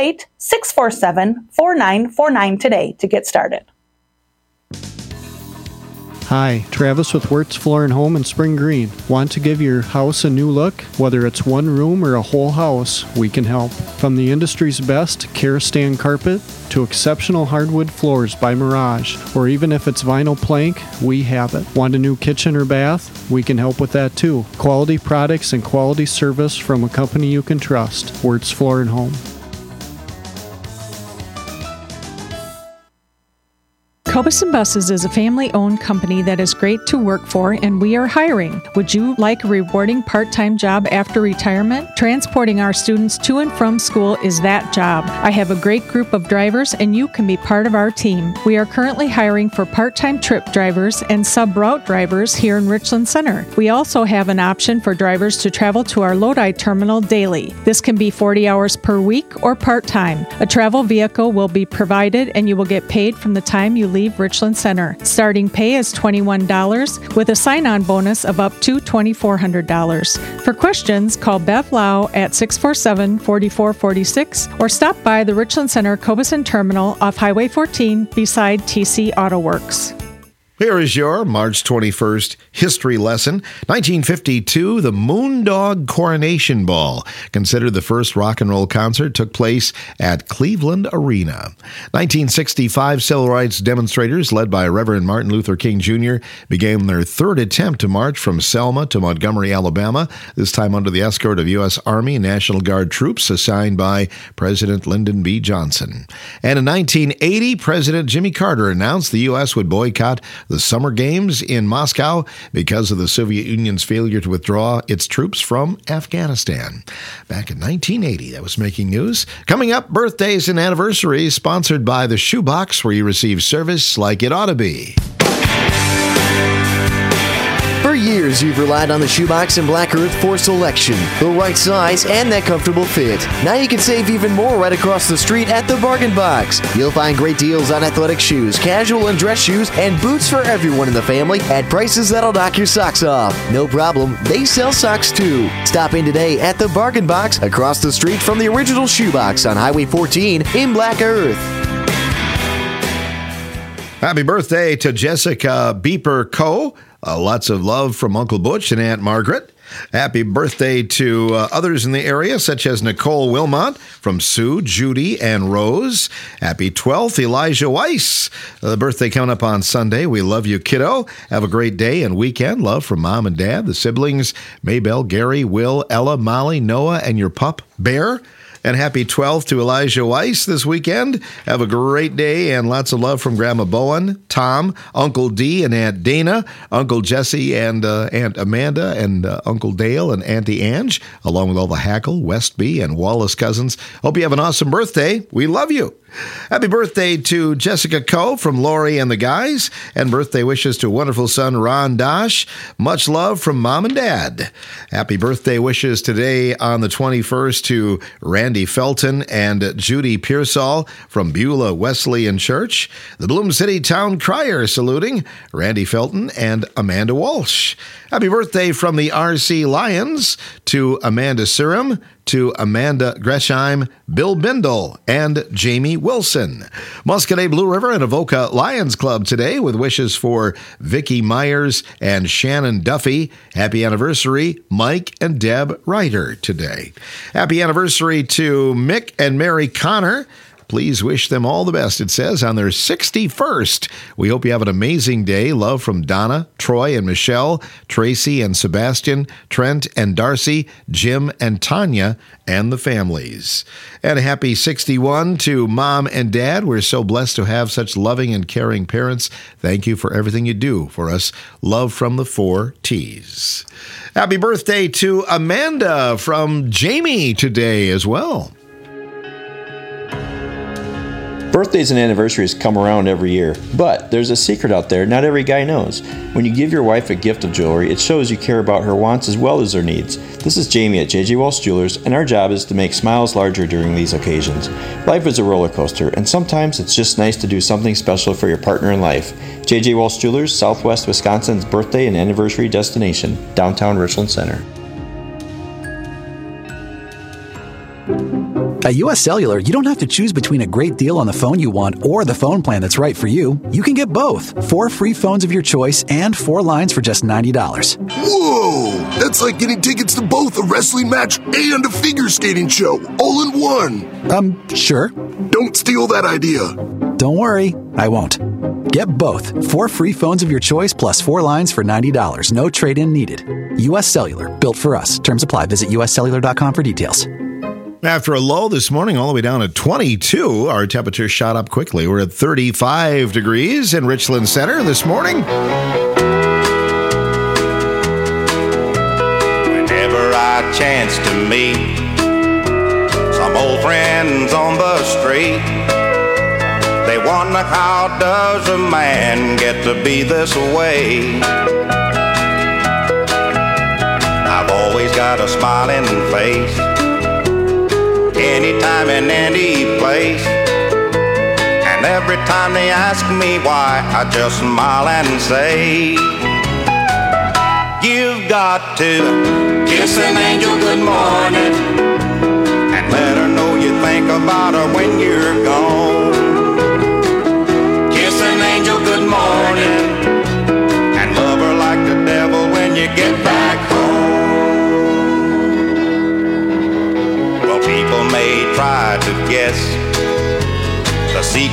608-647-4949 today to get started. Hi, Travis with Wirtz Floor & Home in Spring Green. Want to give your house a new look? Whether it's one room or a whole house, we can help. From the industry's best Karastan carpet to exceptional hardwood floors by Mirage, or even if it's vinyl plank, we have it. Want a new kitchen or bath? We can help with that too. Quality products and quality service from a company you can trust. Wirtz Floor & Home. Cobus & Buses is a family-owned company that is great to work for, and we are hiring. Would you like a rewarding part-time job after retirement? Transporting our students to and from school is that job. I have a great group of drivers, and you can be part of our team. We are currently hiring for part-time trip drivers and sub-route drivers here in Richland Center. We also have an option for drivers to travel to our Lodi terminal daily. This can be 40 hours per week or part-time. A travel vehicle will be provided, and you will get paid from the time you leave Richland Center. Starting pay is $21 with a sign-on bonus of up to $2,400. For questions, call Bev Lau at 647-4446 or stop by the Richland Center Cobuson Terminal off Highway 14 beside TC Auto Works. Here is your March 21st history lesson. 1952, the Moondog Coronation Ball, considered the first rock and roll concert, took place at Cleveland Arena. 1965, civil rights demonstrators led by Reverend Martin Luther King Jr. began their third attempt to march from Selma to Montgomery, Alabama, this time under the escort of U.S. Army and National Guard troops assigned by President Lyndon B. Johnson. And in 1980, President Jimmy Carter announced the U.S. would boycott the Summer Games in Moscow because of the Soviet Union's failure to withdraw its troops from Afghanistan. Back in 1980, that was making news. Coming up, birthdays and anniversaries, sponsored by the Shoebox, where you receive service like it ought to be. For years, you've relied on the Shoebox and Black Earth for selection, the right size, and that comfortable fit. Now you can save even more right across the street at the Bargain Box. You'll find great deals on athletic shoes, casual and dress shoes, and boots for everyone in the family at prices that'll knock your socks off. No problem, they sell socks too. Stop in today at the Bargain Box across the street from the original Shoebox on Highway 14 in Black Earth. Happy birthday to Jessica Beeper Coe. Lots of love from Uncle Butch and Aunt Margaret. Happy birthday to others in the area, such as Nicole Wilmot from Sue, Judy, and Rose. Happy 12th, Elijah Weiss. The birthday coming up on Sunday. We love you, kiddo. Have a great day and weekend. Love from Mom and Dad, the siblings, Maybelle, Gary, Will, Ella, Molly, Noah, and your pup, Bear. And happy 12th to Elijah Weiss this weekend. Have a great day and lots of love from Grandma Bowen, Tom, Uncle D, and Aunt Dana, Uncle Jesse and Aunt Amanda, and Uncle Dale and Auntie Ange, along with all the Hackle, Westby, and Wallace cousins. Hope you have an awesome birthday. We love you. Happy birthday to Jessica Coe from Lori and the guys, and birthday wishes to wonderful son Ron Dosh. Much love from Mom and Dad. Happy birthday wishes today on the 21st to Randy Felton and Judy Pearsall from Beulah Wesleyan Church. The Bloom City Town Crier saluting Randy Felton and Amanda Walsh. Happy birthday from the RC Lions to Amanda Surum, to Amanda Gresheim, Bill Bindle, and Jamie Wilson. Muscadet Blue River and Avoca Lions Club today with wishes for Vicki Myers and Shannon Duffy. Happy anniversary, Mike and Deb Ryder today. Happy anniversary to Mick and Mary Connor. Please wish them all the best, it says, on their 61st. We hope you have an amazing day. Love from Donna, Troy and Michelle, Tracy and Sebastian, Trent and Darcy, Jim and Tanya, and the families. And a happy 61 to Mom and Dad. We're so blessed to have such loving and caring parents. Thank you for everything you do for us. Love from the 4 T's. Happy birthday to Amanda from Jamie today as well. Birthdays and anniversaries come around every year, but there's a secret out there not every guy knows. When you give your wife a gift of jewelry, it shows you care about her wants as well as her needs. This is Jamie at J.J. Walsh Jewelers, and our job is to make smiles larger during these occasions. Life is a roller coaster, and sometimes it's just nice to do something special for your partner in life. J.J. Walsh Jewelers, Southwest Wisconsin's birthday and anniversary destination, downtown Richland Center. At US Cellular, you don't have to choose between a great deal on the phone you want or the phone plan that's right for you. You can get both. 4 free phones of your choice and 4 lines for just $90. Whoa! That's like getting tickets to both a wrestling match and a figure skating show, all in one. Sure. Don't steal that idea. Don't worry, I won't. Get both. 4 free phones of your choice plus 4 lines for $90. No trade-in needed. US Cellular, built for us. Terms apply. Visit uscellular.com for details. After a low this morning, all the way down to 22, our temperature shot up quickly. We're at 35 degrees in Richland Center this morning. Whenever I chance to meet some old friends on the street, they wonder how does a man get to be this way. I've always got a smiling face, anytime and any place, and every time they ask me why, I just smile and say, you've got to kiss an angel good morning and let her know you think about her when you're gone. Kiss an angel good morning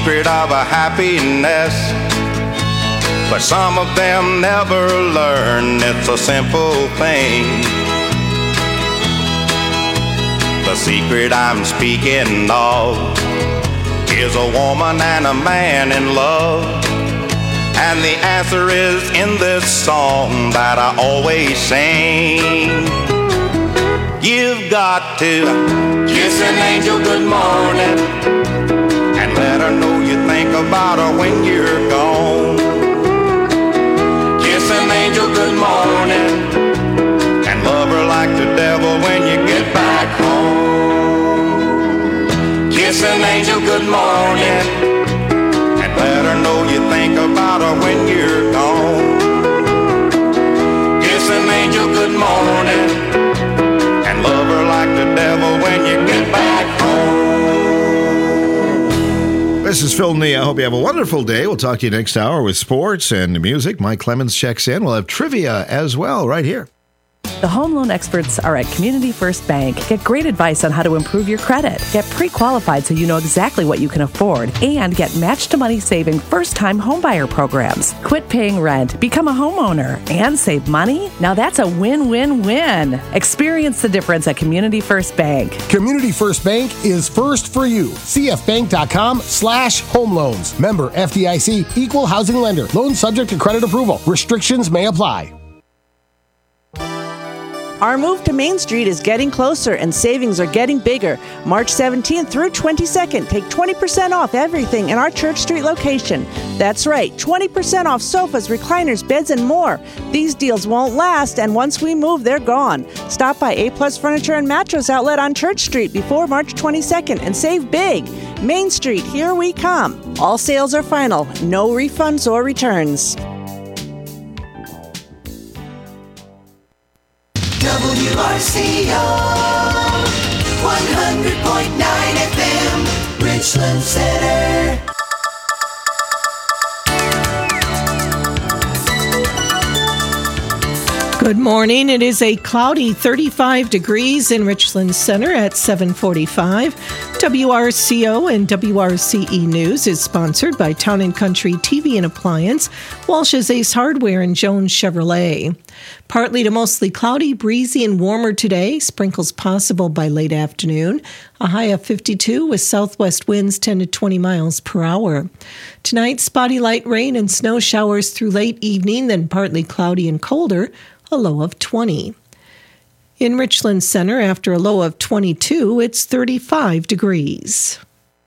secret of a happiness. But some of them never learn it's a simple thing. The secret I'm speaking of is a woman and a man in love. And the answer is in this song that I always sing. You've got to kiss an angel good morning and let her know you think about her when you're gone. Kiss an angel good morning and love her like the devil when you get back home. Kiss an angel good morning and let her know you think about her when you're gone. Kiss an angel good morning and love her like the devil when you get back home. This is Phil Nee. I hope you have a wonderful day. We'll talk to you next hour with sports and music. Mike Clemens checks in. We'll have trivia as well right here. The home loan experts are at Community First Bank. Get great advice on how to improve your credit. Get pre-qualified so you know exactly what you can afford. And get match-to-money saving first-time homebuyer programs. Quit paying rent, become a homeowner, and save money? Now that's a win-win-win. Experience the difference at Community First Bank. Community First Bank is first for you. cfbank.com/home loans. Member FDIC, equal housing lender. Loan subject to credit approval. Restrictions may apply. Our move to Main Street is getting closer and savings are getting bigger. March 17th through 22nd, take 20% off everything in our Church Street location. That's right, 20% off sofas, recliners, beds, and more. These deals won't last, and once we move, they're gone. Stop by A-Plus Furniture and Mattress Outlet on Church Street before March 22nd and save big. Main Street, here we come. All sales are final, no refunds or returns. WRCO 100.9 FM, Richland Center. Good morning. It is a cloudy 35 degrees in Richland Center at 7:45. WRCO and WRCE News is sponsored by Town & Country TV and Appliance, Walsh's Ace Hardware, and Jones Chevrolet. Partly to mostly cloudy, breezy, and warmer today. Sprinkles possible by late afternoon. A high of 52 with southwest winds 10 to 20 miles per hour. Tonight, spotty light rain and snow showers through late evening, then partly cloudy and colder. A low of 20. In Richland Center, after a low of 22, it's 35 degrees.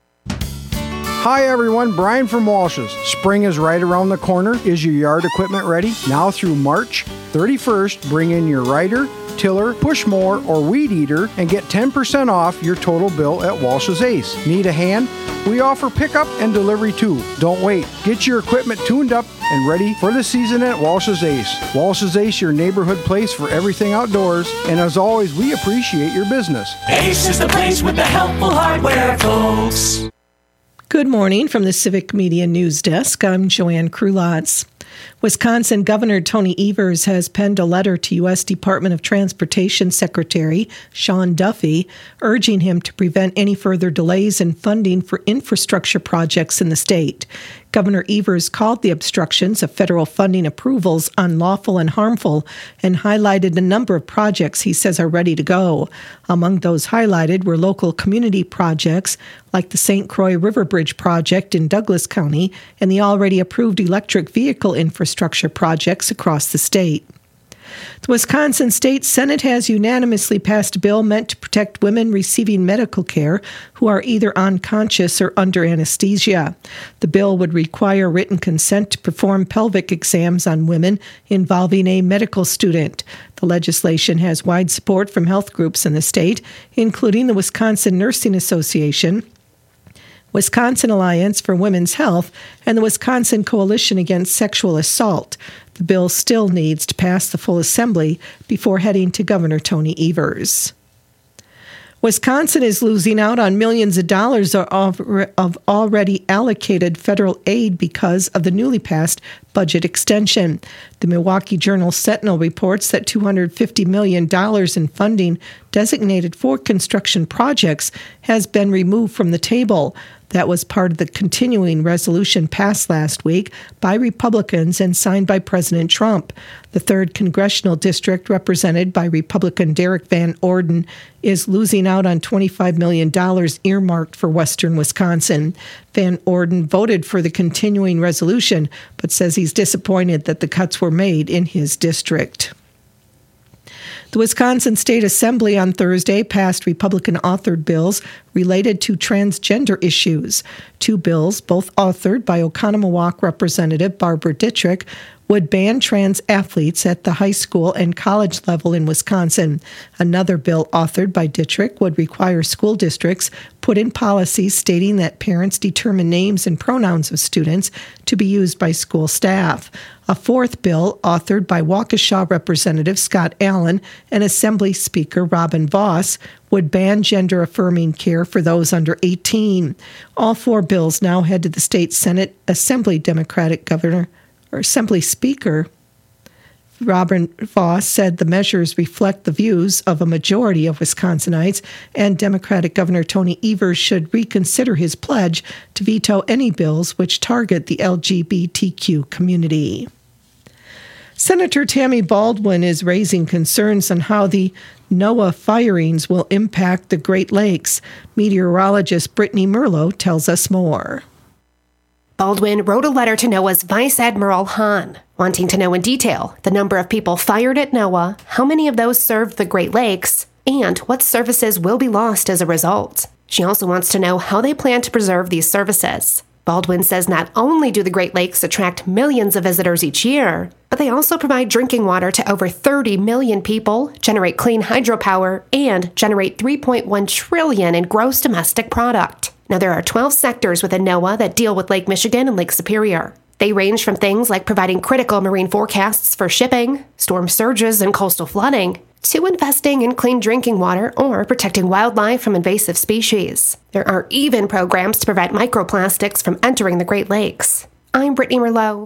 Hi everyone, Brian from Walsh's. Spring is right around the corner. Is your yard equipment ready? Now through March 31st, bring in your rider, tiller, push mower, or weed eater and get 10% off your total bill at Walsh's Ace. Need a hand? We offer pickup and delivery too. Don't wait. Get your equipment tuned up and ready for the season at Walsh's Ace. Walsh's Ace, your neighborhood place for everything outdoors. And as always, we appreciate your business. Ace is the place with the helpful hardware, folks. Good morning from the Civic Media News Desk. I'm Joanne Krulotz. Wisconsin Governor Tony Evers has penned a letter to U.S. Department of Transportation Secretary Sean Duffy, urging him to prevent any further delays in funding for infrastructure projects in the state. Governor Evers called the obstructions of federal funding approvals unlawful and harmful and highlighted a number of projects he says are ready to go. Among those highlighted were local community projects like the St. Croix River Bridge project in Douglas County and the already approved electric vehicle infrastructure projects across the state. The Wisconsin State Senate has unanimously passed a bill meant to protect women receiving medical care who are either unconscious or under anesthesia. The bill would require written consent to perform pelvic exams on women involving a medical student. The legislation has wide support from health groups in the state, including the Wisconsin Nursing Association, Wisconsin Alliance for Women's Health, and the Wisconsin Coalition Against Sexual Assault. The bill still needs to pass the full assembly before heading to Governor Tony Evers. Wisconsin is losing out on millions of dollars of already allocated federal aid because of the newly passed budget extension. The Milwaukee Journal-Sentinel reports that $250 million in funding designated for construction projects has been removed from the table. That was part of the continuing resolution passed last week by Republicans and signed by President Trump. The 3rd Congressional District, represented by Republican Derek Van Orden, is losing out on $25 million earmarked for western Wisconsin. Van Orden voted for the continuing resolution, but says he's disappointed that the cuts were made in his district. The Wisconsin State Assembly on Thursday passed Republican-authored bills related to transgender issues. 2 bills, both authored by Oconomowoc Representative Barbara Dittrich, would ban trans athletes at the high school and college level in Wisconsin. Another bill authored by Dittrich would require school districts put in policies stating that parents determine names and pronouns of students to be used by school staff. A 4th bill, authored by Waukesha Representative Scott Allen and Assembly Speaker Robin Voss, would ban gender-affirming care for those under 18. All 4 bills now head to the state Senate. Assembly Speaker Robin Voss said the measures reflect the views of a majority of Wisconsinites, and Democratic Governor Tony Evers should reconsider his pledge to veto any bills which target the LGBTQ community. Senator Tammy Baldwin is raising concerns on how the NOAA firings will impact the Great Lakes. Meteorologist Brittany Merlo tells us more. Baldwin wrote a letter to NOAA's Vice Admiral Hahn, wanting to know in detail the number of people fired at NOAA, how many of those served the Great Lakes, and what services will be lost as a result. She also wants to know how they plan to preserve these services. Baldwin says not only do the Great Lakes attract millions of visitors each year, but they also provide drinking water to over 30 million people, generate clean hydropower, and generate $3.1 trillion in gross domestic product. Now, there are 12 sectors within NOAA that deal with Lake Michigan and Lake Superior. They range from things like providing critical marine forecasts for shipping, storm surges, and coastal flooding, to investing in clean drinking water or protecting wildlife from invasive species. There are even programs to prevent microplastics from entering the Great Lakes. I'm Brittany Merlot.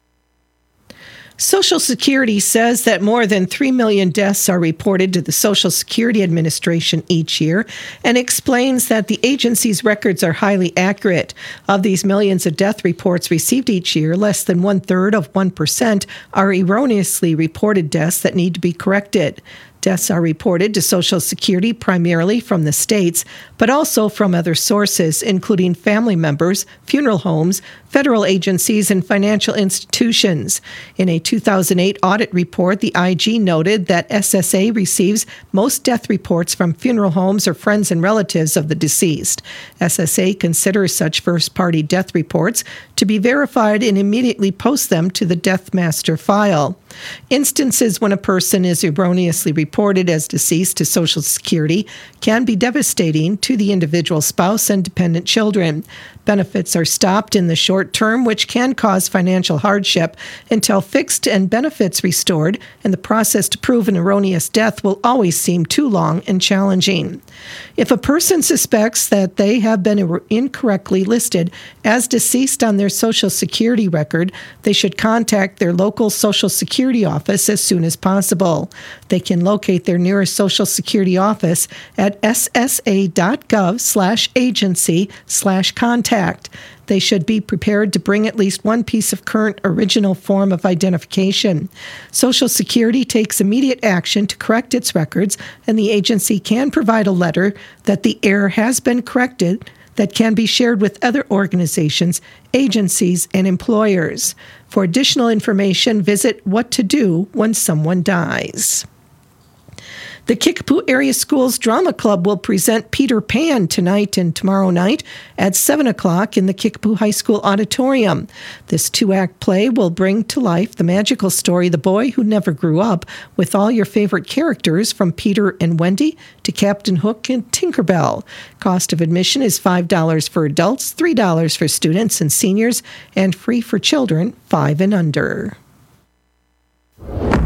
Social Security says that more than 3 million deaths are reported to the Social Security Administration each year, and explains that the agency's records are highly accurate. Of these millions of death reports received each year, less than 1/3 of 1% are erroneously reported deaths that need to be corrected. Deaths are reported to Social Security primarily from the states, but also from other sources, including family members, funeral homes, federal agencies, and financial institutions. In a 2008 audit report, the IG noted that SSA receives most death reports from funeral homes or friends and relatives of the deceased. SSA considers such first-party death reports to be verified and immediately posts them to the Death Master file. Instances when a person is erroneously reported as deceased to Social Security can be devastating to the individual spouse and dependent children. Benefits are stopped in the short term, which can cause financial hardship until fixed and benefits restored, and the process to prove an erroneous death will always seem too long and challenging. If a person suspects that they have been incorrectly listed as deceased on their Social Security record, they should contact their local Social Security office as soon as possible. They can locate their nearest Social Security office at ssa.gov/agency/contact. They should be prepared to bring at least one piece of current original form of identification. Social Security takes immediate action to correct its records, and the agency can provide a letter that the error has been corrected that can be shared with other organizations, agencies, and employers. For additional information, visit What to Do When Someone Dies. The Kickapoo Area Schools Drama Club will present Peter Pan tonight and tomorrow night at 7 o'clock in the Kickapoo High School Auditorium. This 2-act play will bring to life the magical story The Boy Who Never Grew Up, with all your favorite characters from Peter and Wendy to Captain Hook and Tinkerbell. Cost of admission is $5 for adults, $3 for students and seniors, and free for children 5 and under.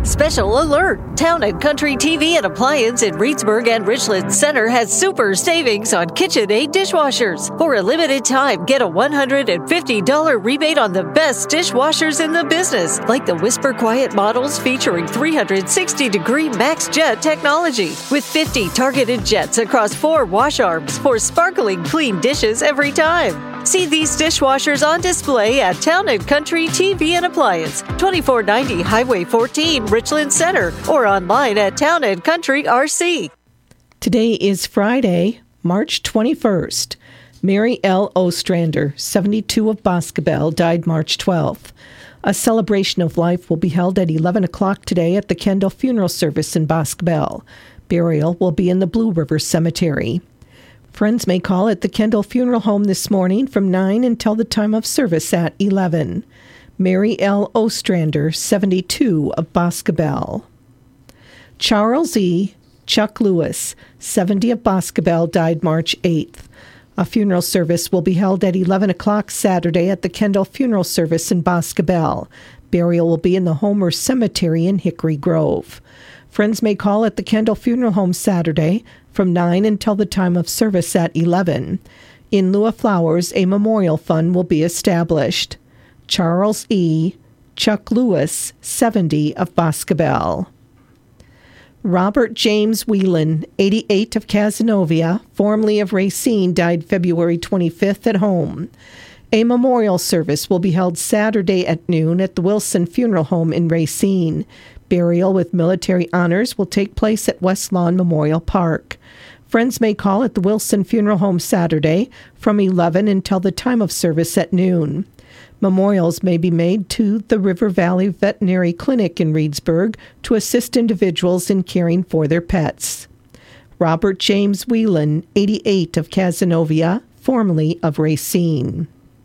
Special alert! Town and Country TV and Appliance in Reedsburg and Richland Center has super savings on KitchenAid dishwashers. For a limited time, get a $150 rebate on the best dishwashers in the business, like the Whisper Quiet models featuring 360-degree max jet technology, with 50 targeted jets across 4 wash arms for sparkling clean dishes every time. See these dishwashers on display at Town and Country TV and Appliance, 2490 Highway 14, Richland Center, or online at Town and Country RC. Today is Friday, March 21st. Mary L. Ostrander, 72 of Boscobel, died March 12th. A celebration of life will be held at 11 o'clock today at the Kendall Funeral Service in Boscobel. Burial will be in the Blue River Cemetery. Friends may call at the Kendall Funeral Home this morning from 9 until the time of service at 11. Mary L. Ostrander, 72 of Boscobel. Charles E. Chuck Lewis, 70 of Boscobel, died March 8th. A funeral service will be held at 11 o'clock Saturday at the Kendall Funeral Service in Boscobel. Burial will be in the Homer Cemetery in Hickory Grove. Friends may call at the Kendall Funeral Home Saturday from 9 until the time of service at 11. In lieu of flowers, a memorial fund will be established. Charles E. Chuck Lewis, 70 of Boscobel. Robert James Whelan, 88 of Cazenovia, formerly of Racine, died February 25th at home. A memorial service will be held Saturday at noon at the Wilson Funeral Home in Racine. Burial with military honors will take place at West Lawn Memorial Park. Friends may call at the Wilson Funeral Home Saturday from 11 until the time of service at noon. Memorials may be made to the River Valley Veterinary Clinic in Reedsburg to assist individuals in caring for their pets. Robert James Whelan, 88 of Cazenovia, formerly of Racine.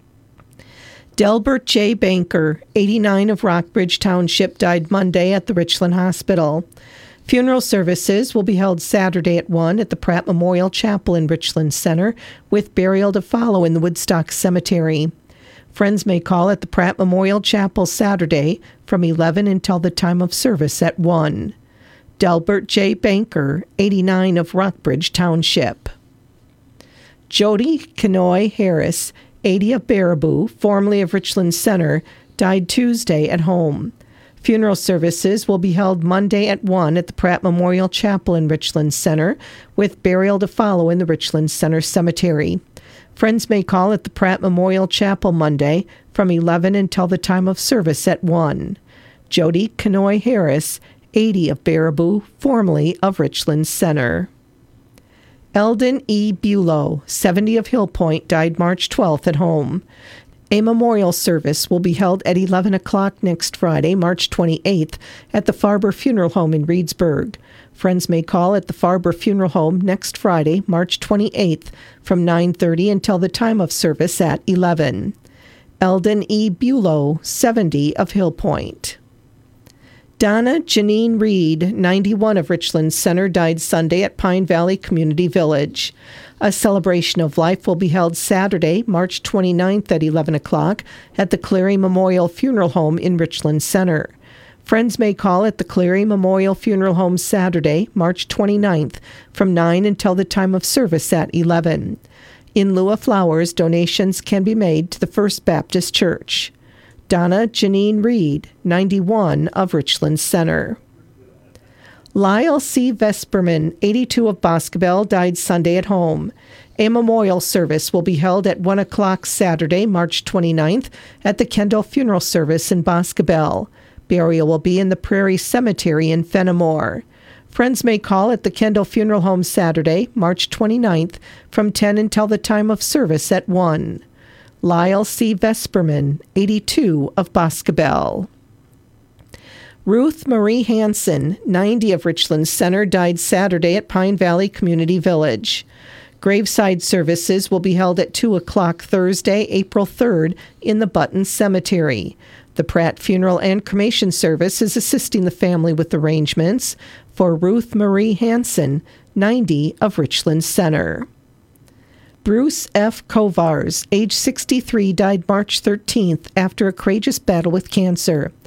Delbert J. Banker, 89 of Rockbridge Township, died Monday at the Richland Hospital. Funeral services will be held Saturday at 1 at the Pratt Memorial Chapel in Richland Center, with burial to follow in the Woodstock Cemetery. Friends may call at the Pratt Memorial Chapel Saturday from 11 until the time of service at 1. Delbert J. Banker, 89 of Rockbridge Township. Jody Kenoy Harris, 80 of Baraboo, formerly of Richland Center, died Tuesday at home. Funeral services will be held Monday at 1 at the Pratt Memorial Chapel in Richland Center, with burial to follow in the Richland Center Cemetery. Friends may call at the Pratt Memorial Chapel Monday from 11 until the time of service at 1. Jody Kenoy Harris, 80 of Baraboo, formerly of Richland Center. Eldon E. Bulow, 70 of Hill Point, died March 12th at home. A memorial service will be held at 11 o'clock next Friday, March 28th, at the Farber Funeral Home in Reedsburg. Friends may call at the Farber Funeral Home next Friday, March 28th, from 9:30 until the time of service at 11. Eldon E. Bulow, 70 of Hill Point. Donna Janine Reed, 91 of Richland Center, died Sunday at Pine Valley Community Village. A celebration of life will be held Saturday, March 29th at 11 o'clock at the Cleary Memorial Funeral Home in Richland Center. Friends may call at the Cleary Memorial Funeral Home Saturday, March 29th, from 9 until the time of service at 11. In lieu of flowers, donations can be made to the First Baptist Church. Donna Janine Reed, 91 of Richland Center. Lyle C. Vesperman, 82 of Boscobel, died Sunday at home. A memorial service will be held at 1 o'clock Saturday, March 29th, at the Kendall Funeral Service in Boscobel. Burial will be in the Prairie Cemetery in Fenimore. Friends may call at the Kendall Funeral Home Saturday, March 29th, from 10 until the time of service at 1. Lyle C. Vesperman, 82 of Boscobel. Ruth Marie Hansen, 90 of Richland Center, died Saturday at Pine Valley Community Village. Graveside services will be held at 2 o'clock Thursday, April 3rd, in the Button Cemetery. The Pratt Funeral and Cremation Service is assisting the family with arrangements for Ruth Marie Hansen, 90 of Richland Center. Bruce F. Kovars, age 63, died March 13th after a courageous battle with cancer.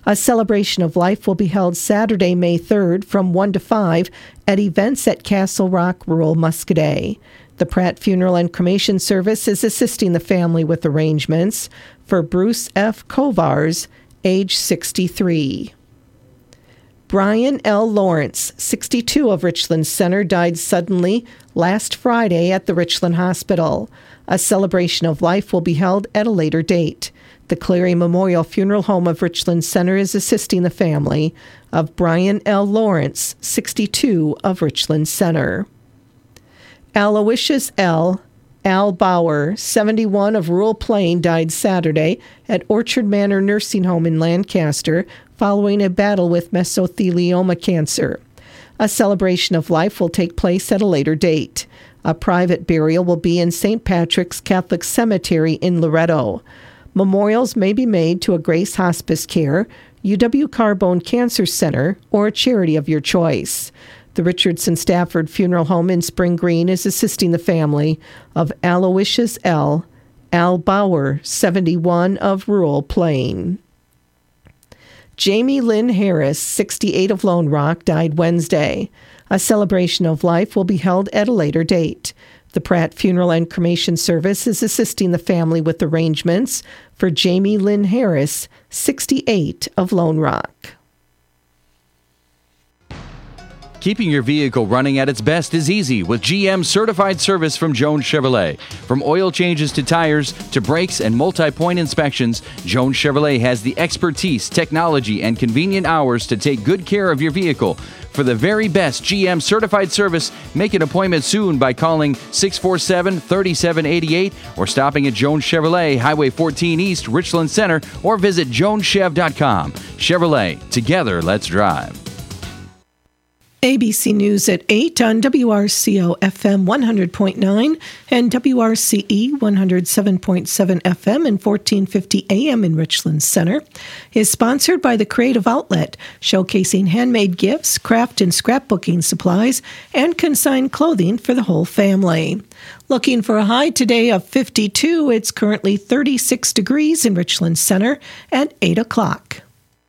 A celebration of life will be held Saturday, May 3rd from 1 to 5 at events at Castle Rock Rural Muscadet. The Pratt Funeral and Cremation Service is assisting the family with arrangements for Bruce F. Kovars, age 63. Brian L. Lawrence, 62, of Richland Center, died suddenly last Friday at the Richland Hospital. A celebration of life will be held at a later date. The Cleary Memorial Funeral Home of Richland Center is assisting the family of Brian L. Lawrence, 62, of Richland Center. Aloysius Al Bauer, 71, of Rural Plain, died Saturday at Orchard Manor Nursing Home in Lancaster following a battle with mesothelioma cancer. A celebration of life will take place at a later date. A private burial will be in St. Patrick's Catholic Cemetery in Loretto. Memorials may be made to a Grace Hospice Care, UW Carbone Cancer Center, or a charity of your choice. The Richardson Stafford Funeral Home in Spring Green is assisting the family of Aloysius Al Bauer, 71, of Rural Plain. Jamie Lynn Harris, 68, of Lone Rock, died Wednesday. A celebration of life will be held at a later date. The Pratt Funeral and Cremation Service is assisting the family with arrangements for Jamie Lynn Harris, 68, of Lone Rock. Keeping your vehicle running at its best is easy with GM Certified Service from Jones Chevrolet. From oil changes to tires to brakes and multi-point inspections, Jones Chevrolet has the expertise, technology, and convenient hours to take good care of your vehicle. For the very best GM Certified Service, make an appointment soon by calling 647-3788 or stopping at Jones Chevrolet, Highway 14 East, Richland Center, or visit joneschev.com. Chevrolet, together, let's drive. ABC News at 8 on WRCO FM 100.9 and WRCE 107.7 FM and 1450 AM in Richland Center is sponsored by the Creative Outlet, showcasing handmade gifts, craft and scrapbooking supplies, and consigned clothing for the whole family. Looking for a high today of 52, it's currently 36 degrees in Richland Center at 8 o'clock.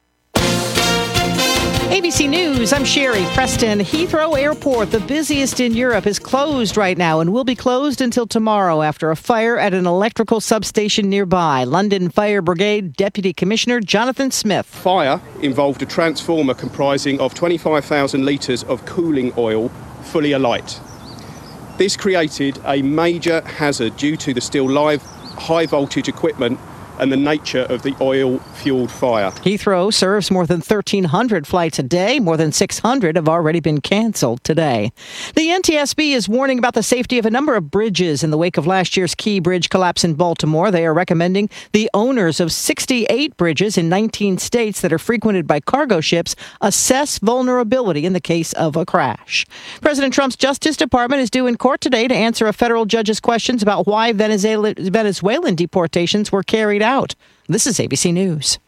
ABC News, I'm Sherry Preston. Heathrow Airport, the busiest in Europe, is closed right now and will be closed until tomorrow after a fire at an electrical substation nearby. London Fire Brigade Deputy Commissioner Jonathan Smith. Fire involved a transformer comprising of 25,000 litres of cooling oil fully alight. This created a major hazard due to the still live high voltage equipment and the nature of the oil-fueled fire. Heathrow serves more than 1,300 flights a day. More than 600 have already been canceled today. The NTSB is warning about the safety of a number of bridges in the wake of last year's Key Bridge collapse in Baltimore. They are recommending the owners of 68 bridges in 19 states that are frequented by cargo ships assess vulnerability in the case of a crash. President Trump's Justice Department is due in court today to answer a federal judge's questions about why Venezuelan deportations were carried out. This is ABC News.